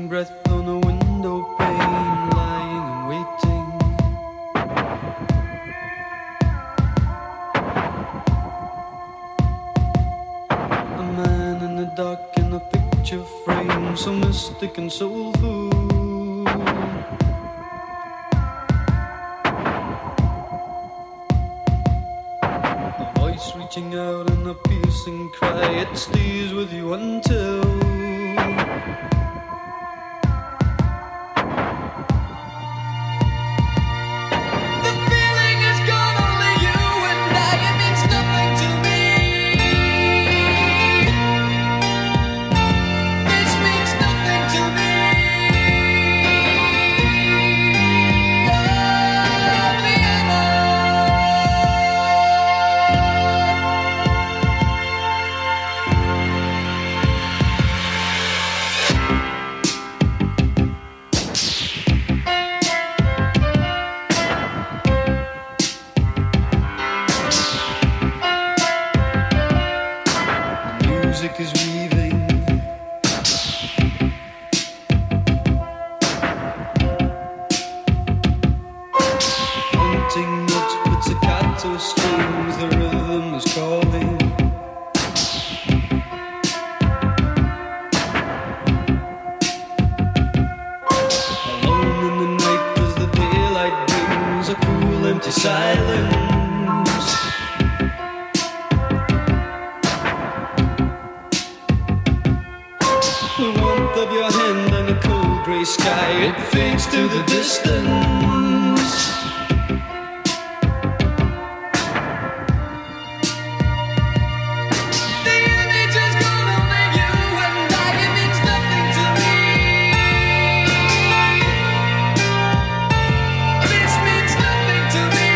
breath on a window pane, lying and waiting. A man in the dark in a picture frame, so mystic and soulful. A voice reaching out in a piercing cry, it stays with you until music is weaving. Hunting notes, pizzicato strings, the rhythm is calling. Alone in the night as the daylight brings a cool empty silence. The warmth of your hand on a cold grey sky, it fades to the distance. The image is gone, only you and I, it means nothing to me. This means nothing to me.